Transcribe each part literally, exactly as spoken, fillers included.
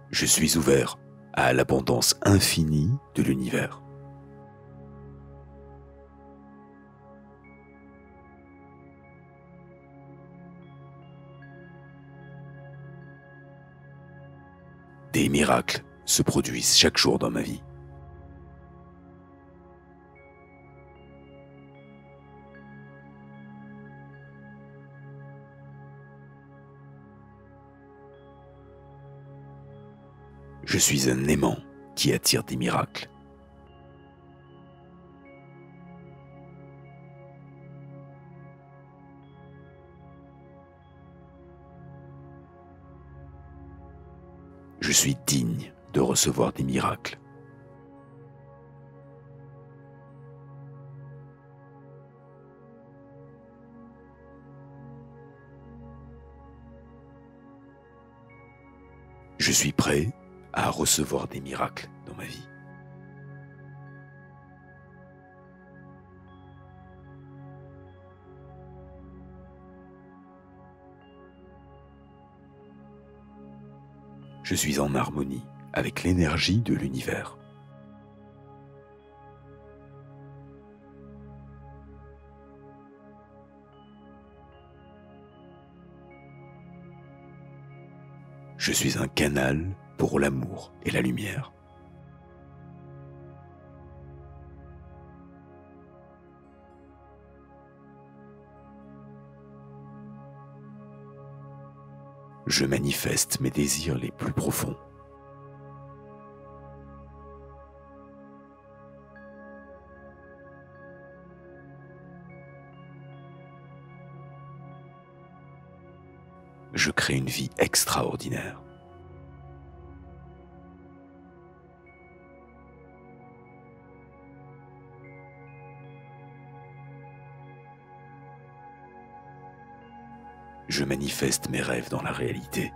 Je suis ouvert à l'abondance infinie de l'univers. Des miracles se produisent chaque jour dans ma vie. Je suis un aimant qui attire des miracles. Je suis digne de recevoir des miracles. Je suis prêt à recevoir des miracles dans ma vie. Je suis en harmonie avec l'énergie de l'univers. Je suis un canal pour l'amour et la lumière. Je manifeste mes désirs les plus profonds. Je crée une vie extraordinaire. Je manifeste mes rêves dans la réalité.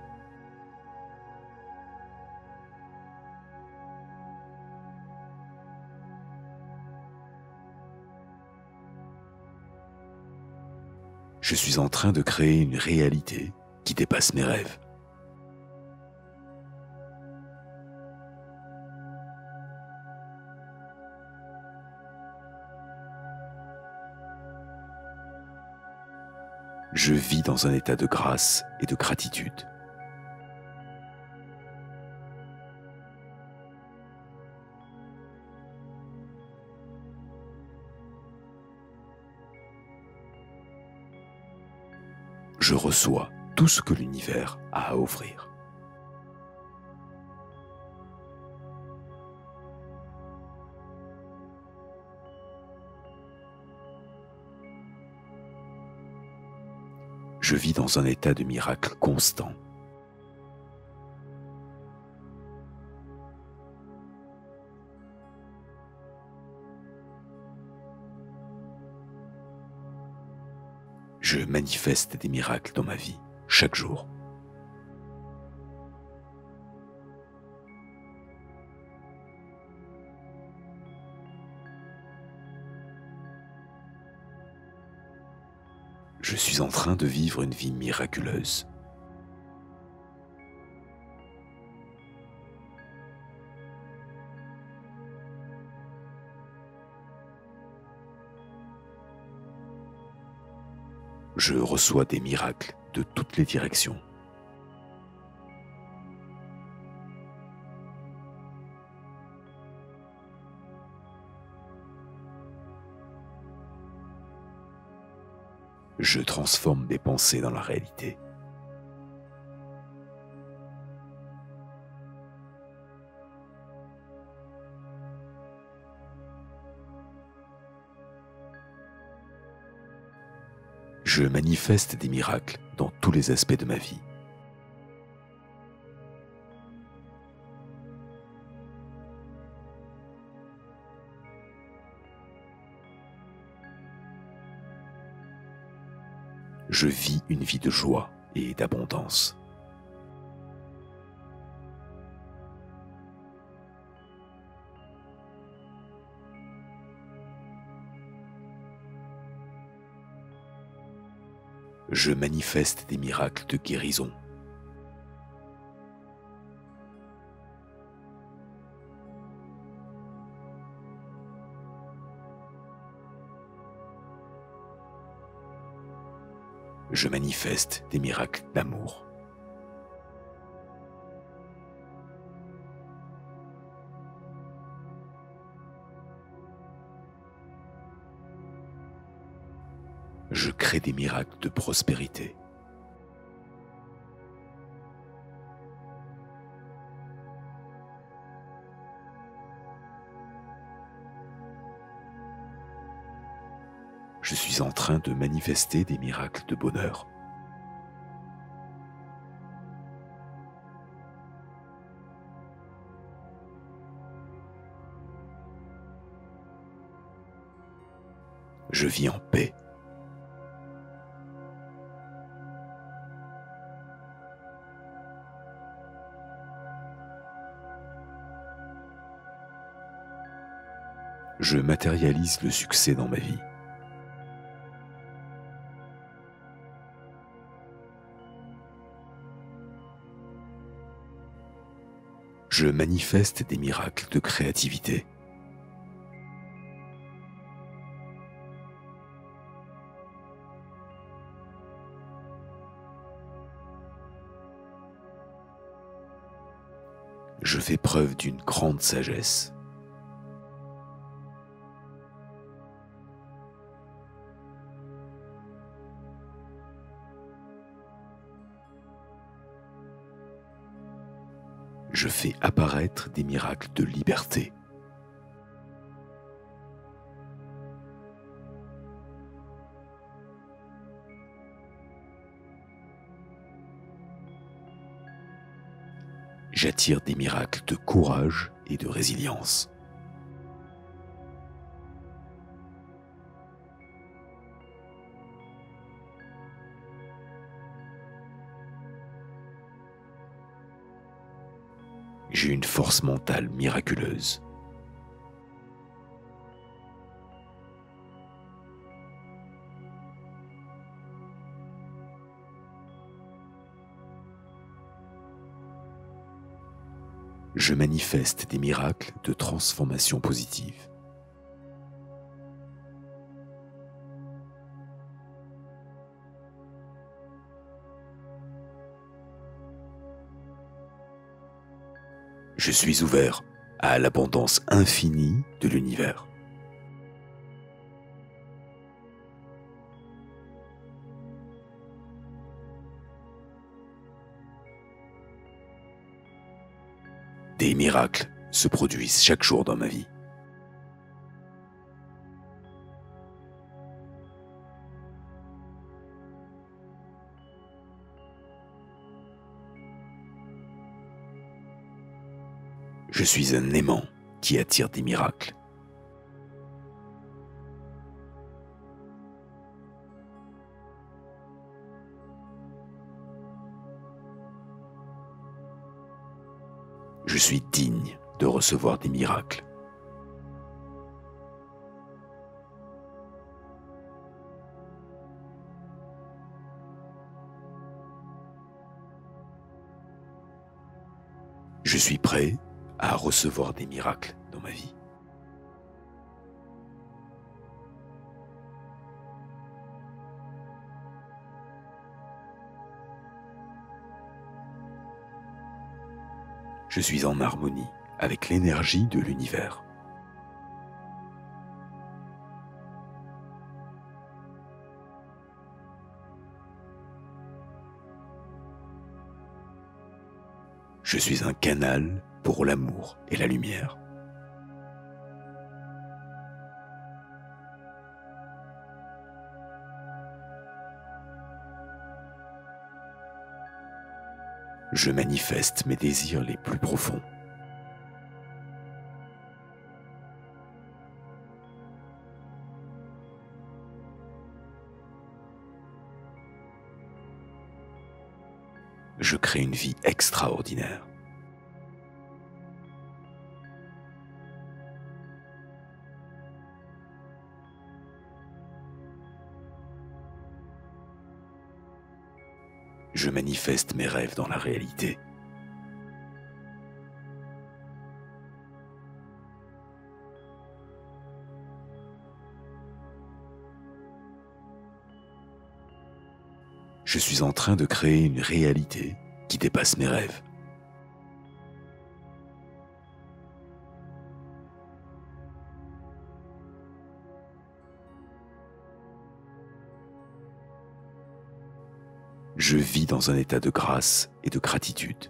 Je suis en train de créer une réalité qui dépasse mes rêves. Je vis dans un état de grâce et de gratitude. Je reçois tout ce que l'univers a à offrir. Je vis dans un état de miracle constant. Je manifeste des miracles dans ma vie, chaque jour. Je suis en train de vivre une vie miraculeuse. Je reçois des miracles de toutes les directions. Je transforme mes pensées dans la réalité. Je manifeste des miracles dans tous les aspects de ma vie. Je vis une vie de joie et d'abondance. Je manifeste des miracles de guérison. Je manifeste des miracles d'amour. Je crée des miracles de prospérité. Je suis en train de manifester des miracles de bonheur. Je vis en paix. Je matérialise le succès dans ma vie. Je manifeste des miracles de créativité. Je fais preuve d'une grande sagesse. Je fais apparaître des miracles de liberté. J'attire des miracles de courage et de résilience. J'ai une force mentale miraculeuse. Je manifeste des miracles de transformation positive. Je suis ouvert à l'abondance infinie de l'univers. Des miracles se produisent chaque jour dans ma vie. Je suis un aimant qui attire des miracles. Je suis digne de recevoir des miracles. Je suis prêt à recevoir des miracles dans ma vie. Je suis en harmonie avec l'énergie de l'univers. Je suis un canal pour l'amour et la lumière. Je manifeste mes désirs les plus profonds. Je crée une vie extraordinaire. Je manifeste mes rêves dans la réalité. Je suis en train de créer une réalité qui dépasse mes rêves. Je vis dans un état de grâce et de gratitude.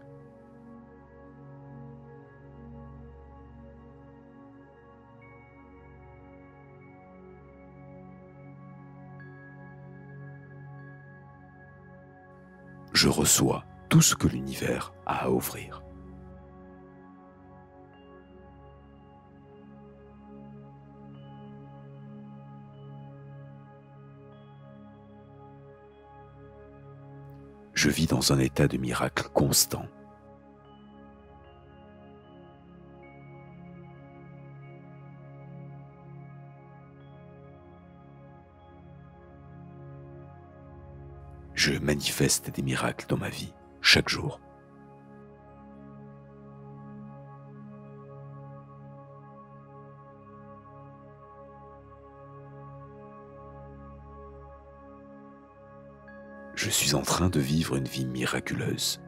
Je reçois tout ce que l'univers a à offrir. Je vis dans un état de miracle constant. Je manifeste des miracles dans ma vie, chaque jour. Je suis en train de vivre une vie miraculeuse.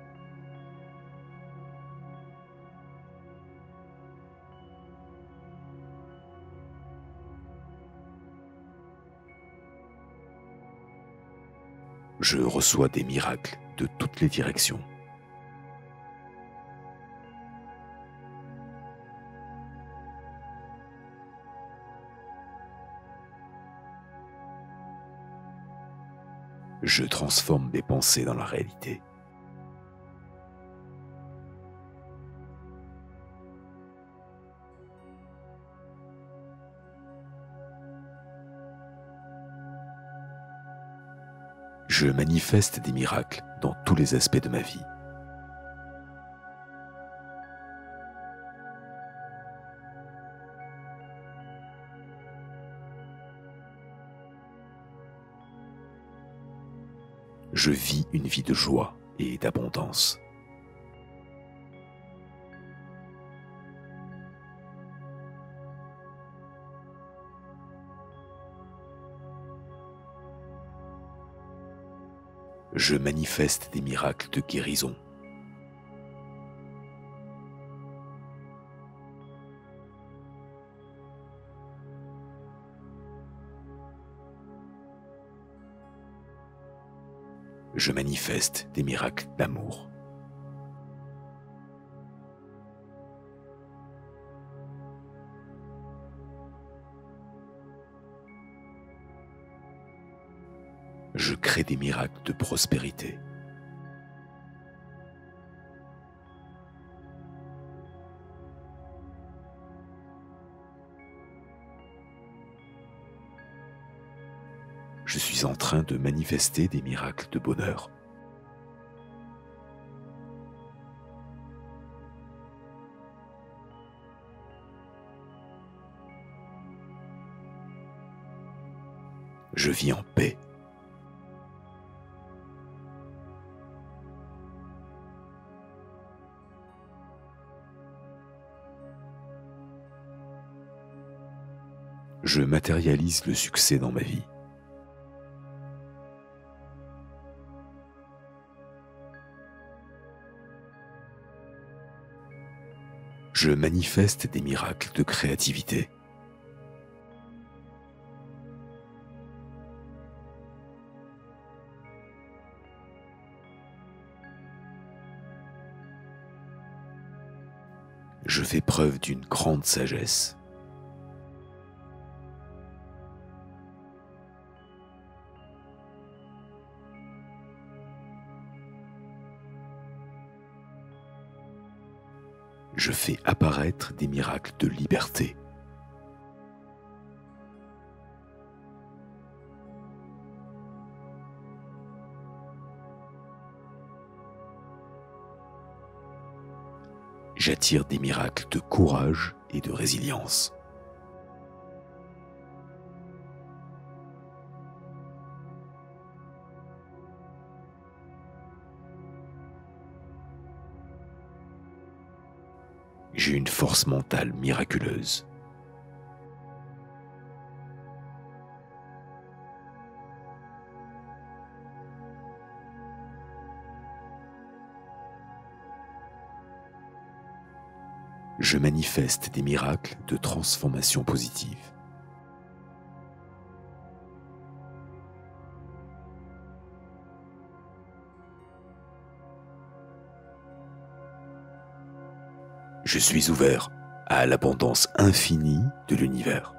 Je reçois des miracles de toutes les directions. Je transforme mes pensées dans la réalité. Je manifeste des miracles dans tous les aspects de ma vie. Je vis une vie de joie et d'abondance. Je manifeste des miracles de guérison. Je manifeste des miracles d'amour. Je crée des miracles de prospérité. Je suis en train de manifester des miracles de bonheur. Je vis en paix. Je matérialise le succès dans ma vie. Je manifeste des miracles de créativité. Je fais preuve d'une grande sagesse. Je fais apparaître des miracles de liberté. J'attire des miracles de courage et de résilience. J'ai une force mentale miraculeuse. Je manifeste des miracles de transformation positive. Je suis ouvert à l'abondance infinie de l'univers.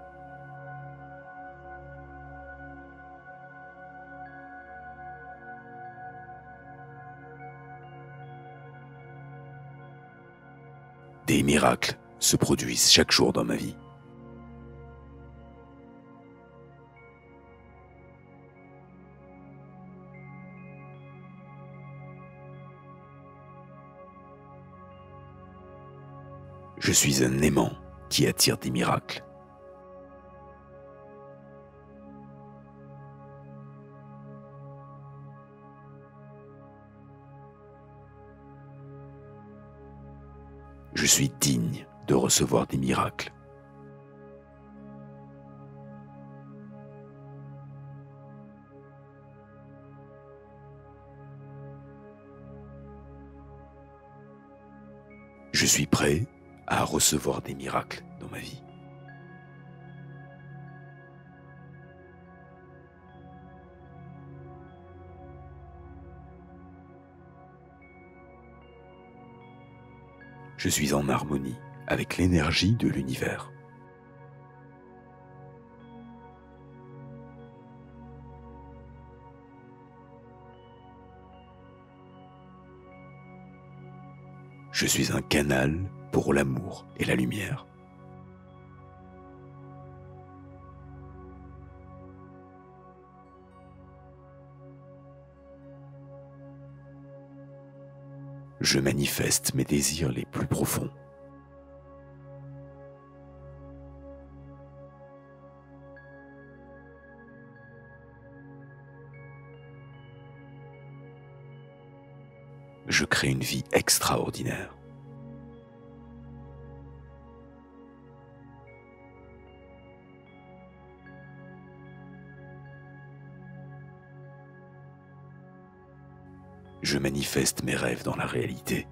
Des miracles se produisent chaque jour dans ma vie. Je suis un aimant qui attire des miracles. Je suis digne de recevoir des miracles. Je suis prêt à recevoir des miracles dans ma vie. Je suis en harmonie avec l'énergie de l'univers. Je suis un canal pour l'amour et la lumière. Je manifeste mes désirs les plus profonds. Je crée une vie extraordinaire. Je manifeste mes rêves dans la réalité.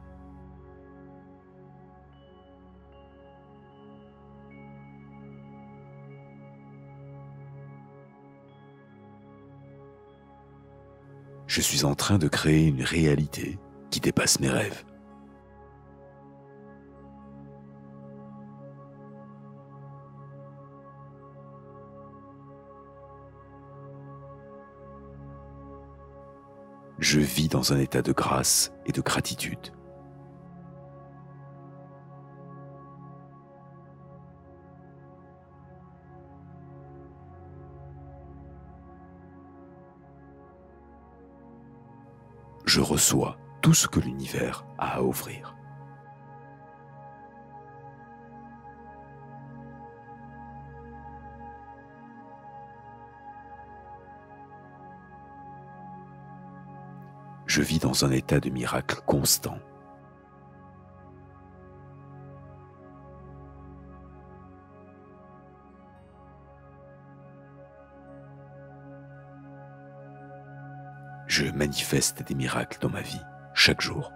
Je suis en train de créer une réalité qui dépasse mes rêves. Je vis dans un état de grâce et de gratitude. Je reçois tout ce que l'univers a à offrir. Je vis dans un état de miracle constant. Je manifeste des miracles dans ma vie chaque jour.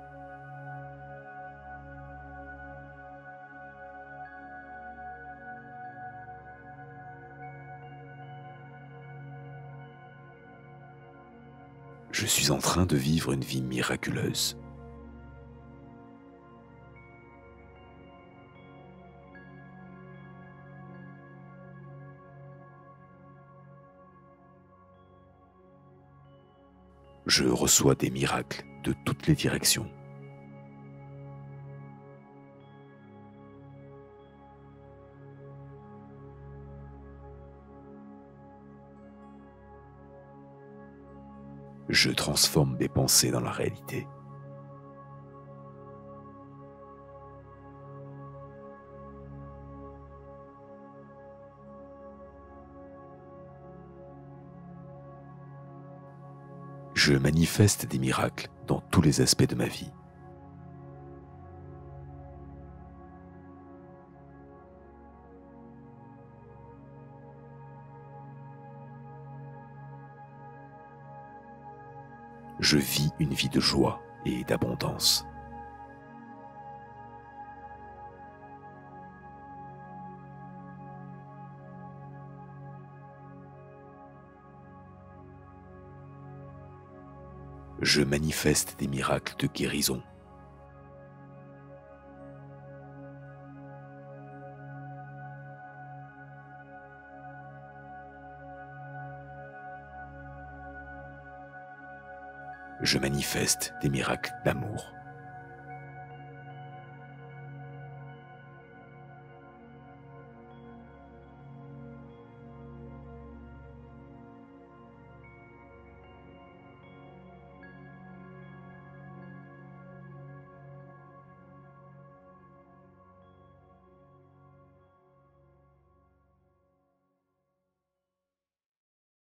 Je suis en train de vivre une vie miraculeuse. Je reçois des miracles de toutes les directions. Je transforme mes pensées dans la réalité. Je manifeste des miracles dans tous les aspects de ma vie. Je vis une vie de joie et d'abondance. Je manifeste des miracles de guérison. Je manifeste des miracles d'amour.